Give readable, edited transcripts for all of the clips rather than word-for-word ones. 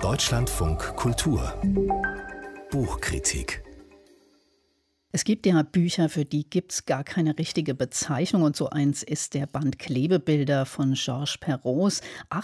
Deutschlandfunk Kultur Buchkritik. Es gibt ja Bücher, für die gibt es gar keine richtige Bezeichnung. Und so eins ist der Band Klebebilder von Georges Perrault.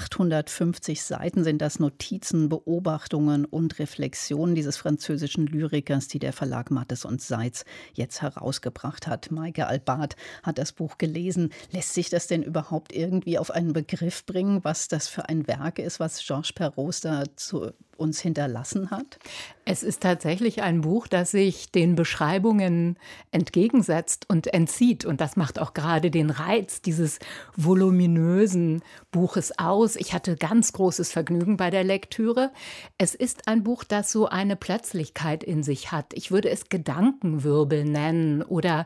850 Seiten sind das, Notizen, Beobachtungen und Reflexionen dieses französischen Lyrikers, die der Verlag Mattes und Seitz jetzt herausgebracht hat. Maike Albart hat das Buch gelesen. Lässt sich das denn überhaupt irgendwie auf einen Begriff bringen, was das für ein Werk ist, was Georges Perrault da zu uns hinterlassen hat? Es ist tatsächlich ein Buch, das sich den Beschreibungen entgegensetzt und entzieht. Und das macht auch gerade den Reiz dieses voluminösen Buches aus. Ich hatte ganz großes Vergnügen bei der Lektüre. Es ist ein Buch, das so eine Plötzlichkeit in sich hat. Ich würde es Gedankenwirbel nennen oder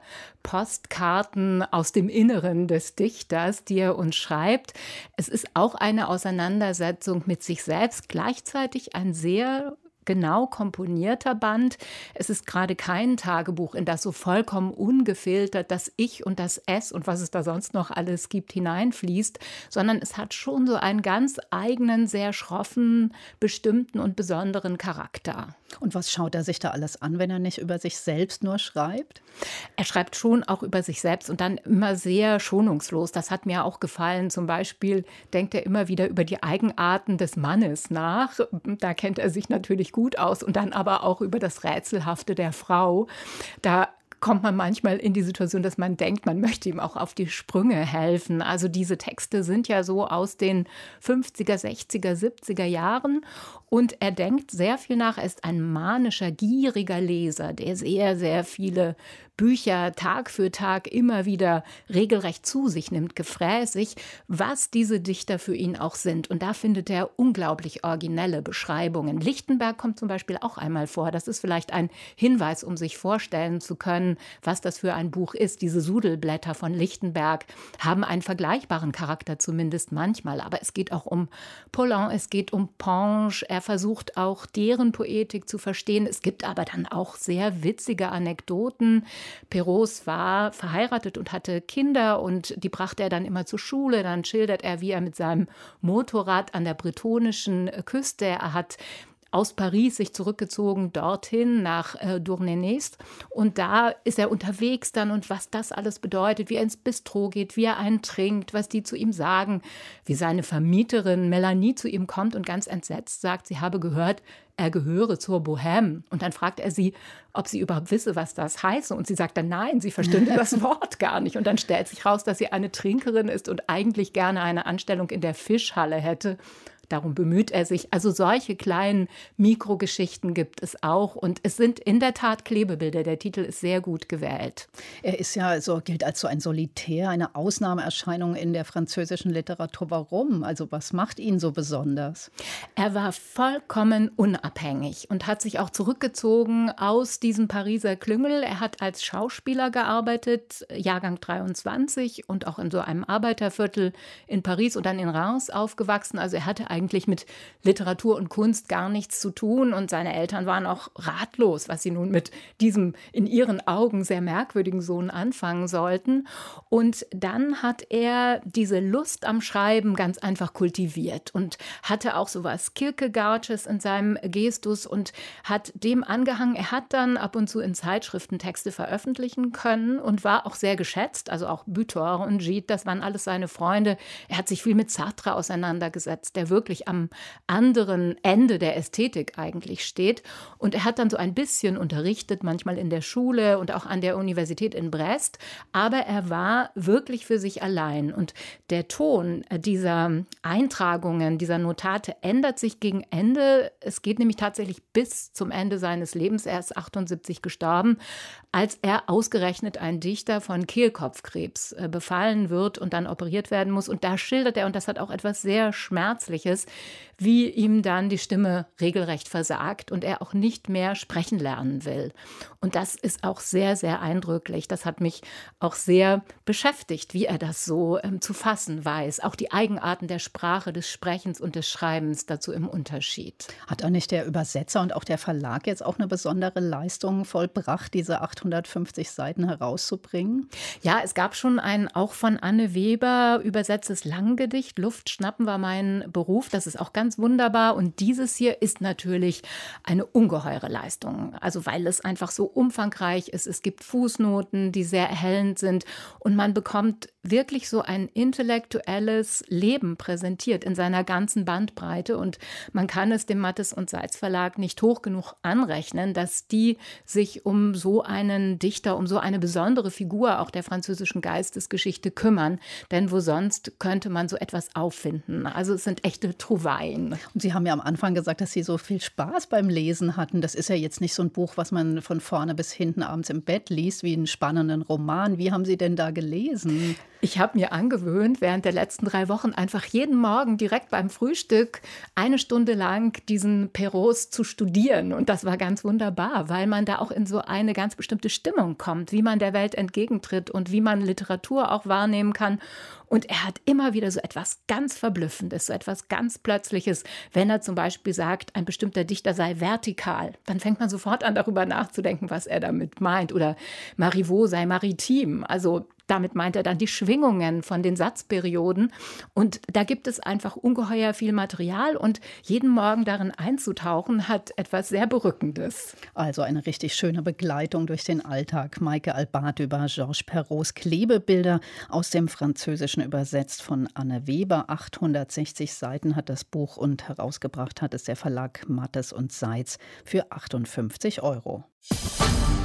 Postkarten aus dem Inneren des Dichters, die er uns schreibt. Es ist auch eine Auseinandersetzung mit sich selbst, gleichzeitig ein sehr genau komponierter Band. Es ist gerade kein Tagebuch, in das so vollkommen ungefiltert das Ich und das Es und was es da sonst noch alles gibt hineinfließt, sondern es hat schon so einen ganz eigenen, sehr schroffen, bestimmten und besonderen Charakter. Und was schaut er sich da alles an, wenn er nicht über sich selbst nur schreibt? Er schreibt schon auch über sich selbst und dann immer sehr schonungslos. Das hat mir auch gefallen. Zum Beispiel denkt er immer wieder über die Eigenarten des Mannes nach. Da kennt er sich natürlich gut aus. Und dann aber auch über das Rätselhafte der Frau. Da kommt man manchmal in die Situation, dass man denkt, man möchte ihm auch auf die Sprünge helfen. Also diese Texte sind ja so aus den 50er, 60er, 70er Jahren. Und er denkt sehr viel nach. Er ist ein manischer, gieriger Leser, der sehr, sehr viele Bücher Tag für Tag immer wieder regelrecht zu sich nimmt, gefräßig, was diese Dichter für ihn auch sind. Und da findet er unglaublich originelle Beschreibungen. Lichtenberg kommt zum Beispiel auch einmal vor. Das ist vielleicht ein Hinweis, um sich vorstellen zu können, was das für ein Buch ist. Diese Sudelblätter von Lichtenberg haben einen vergleichbaren Charakter, zumindest manchmal. Aber es geht auch um Paulin, es geht um Ponge. Er versucht auch, deren Poetik zu verstehen. Es gibt aber dann auch sehr witzige Anekdoten. Perrault war verheiratet und hatte Kinder und die brachte er dann immer zur Schule. Dann schildert er, wie er mit seinem Motorrad an der bretonischen Küste, er hat aus Paris sich zurückgezogen, dorthin nach Douarnenez. Und da ist er unterwegs dann und was das alles bedeutet, wie er ins Bistro geht, wie er einen trinkt, was die zu ihm sagen, wie seine Vermieterin Melanie zu ihm kommt und ganz entsetzt sagt, sie habe gehört, er gehöre zur Bohème. Und dann fragt er sie, ob sie überhaupt wisse, was das heiße. Und sie sagt dann, nein, sie verstünde das Wort gar nicht. Und dann stellt sich raus, dass sie eine Trinkerin ist und eigentlich gerne eine Anstellung in der Fischhalle hätte. Darum bemüht er sich. Also solche kleinen Mikrogeschichten gibt es auch. Und es sind in der Tat Klebebilder. Der Titel ist sehr gut gewählt. Er ist ja gilt als so ein Solitär, eine Ausnahmeerscheinung in der französischen Literatur. Warum? Also was macht ihn so besonders? Er war vollkommen unabhängig und hat sich auch zurückgezogen aus diesem Pariser Klüngel. Er hat als Schauspieler gearbeitet, Jahrgang 23 und auch in so einem Arbeiterviertel in Paris und dann in Reims aufgewachsen. Also er hatte eigentlich mit Literatur und Kunst gar nichts zu tun und seine Eltern waren auch ratlos, was sie nun mit diesem in ihren Augen sehr merkwürdigen Sohn anfangen sollten. Und dann hat er diese Lust am Schreiben ganz einfach kultiviert und hatte auch so was Kierkegaardsches in seinem Gestus und hat dem angehangen. Er hat dann ab und zu in Zeitschriften Texte veröffentlichen können und war auch sehr geschätzt. Also auch Butor und Gide, das waren alles seine Freunde. Er hat sich viel mit Sartre auseinandergesetzt, der wirklich am anderen Ende der Ästhetik eigentlich steht. Und er hat dann so ein bisschen unterrichtet, manchmal in der Schule und auch an der Universität in Brest. Aber er war wirklich für sich allein. Und der Ton dieser Eintragungen, dieser Notate ändert sich gegen Ende. Es geht nämlich tatsächlich bis zum Ende seines Lebens. Er ist 78 gestorben, als er ausgerechnet ein Dichter von Kehlkopfkrebs befallen wird und dann operiert werden muss. Und da schildert er, und das hat auch etwas sehr Schmerzliches, wie ihm dann die Stimme regelrecht versagt und er auch nicht mehr sprechen lernen will. Und das ist auch sehr, sehr eindrücklich. Das hat mich auch sehr beschäftigt, wie er das so zu fassen weiß. Auch die Eigenarten der Sprache, des Sprechens und des Schreibens dazu im Unterschied. Hat auch nicht der Übersetzer und auch der Verlag jetzt auch eine besondere Leistung vollbracht, diese 850 Seiten herauszubringen? Ja, es gab schon ein auch von Anne Weber übersetztes Langgedicht. Luft schnappen war mein Beruf. Beruf. Das ist auch ganz wunderbar. Und dieses hier ist natürlich eine ungeheure Leistung. Also weil es einfach so umfangreich ist. Es gibt Fußnoten, die sehr erhellend sind. Und man bekommt wirklich so ein intellektuelles Leben präsentiert in seiner ganzen Bandbreite. Und man kann es dem Mattes und Seitz Verlag nicht hoch genug anrechnen, dass die sich um so einen Dichter, um so eine besondere Figur auch der französischen Geistesgeschichte kümmern. Denn wo sonst könnte man so etwas auffinden? Also es sind echte Trouvaillen. Und Sie haben ja am Anfang gesagt, dass Sie so viel Spaß beim Lesen hatten. Das ist ja jetzt nicht so ein Buch, was man von vorne bis hinten abends im Bett liest, wie einen spannenden Roman. Wie haben Sie denn da gelesen? Ich habe mir angewöhnt, während der letzten 3 Wochen einfach jeden Morgen direkt beim Frühstück 1 Stunde lang diesen Perrault zu studieren. Und das war ganz wunderbar, weil man da auch in so eine ganz bestimmte Stimmung kommt, wie man der Welt entgegentritt und wie man Literatur auch wahrnehmen kann. Und er hat immer wieder so etwas ganz Verblüffendes, so etwas ganz Plötzliches. Wenn er zum Beispiel sagt, ein bestimmter Dichter sei vertikal, dann fängt man sofort an, darüber nachzudenken, was er damit meint. Oder Marivaux sei maritim. Also damit meint er dann die Schwingungen von den Satzperioden. Und da gibt es einfach ungeheuer viel Material. Und jeden Morgen darin einzutauchen, hat etwas sehr Berückendes. Also eine richtig schöne Begleitung durch den Alltag. Maike Albart über Georges Perraults Klebebilder aus dem Französischen übersetzt von Anne Weber. 860 Seiten hat das Buch und herausgebracht hat es der Verlag Mattes und Seitz für 58 €.